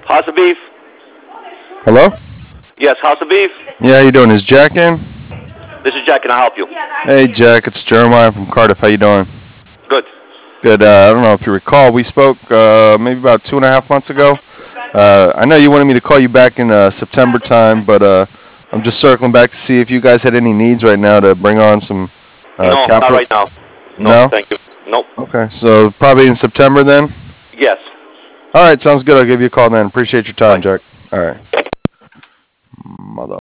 House of Beef? Hello? Yes, House of Beef? Yeah, how you doing? Is Jack in? This is Jack. Can I help you? Hey, Jack. It's Jeremiah from Cardiff. How you doing? Good. Good. I don't know if you recall, we spoke maybe about 2.5 months ago. I know you wanted me to call you back in September time, but I'm just circling back to see if you guys had any needs right now to bring on some No, capital. not right now. No? Thank you. Nope. Okay, so probably in September then? Yes. All right, sounds good. I'll give you a call then. Appreciate your time, Bye. Jack. All right. Mother.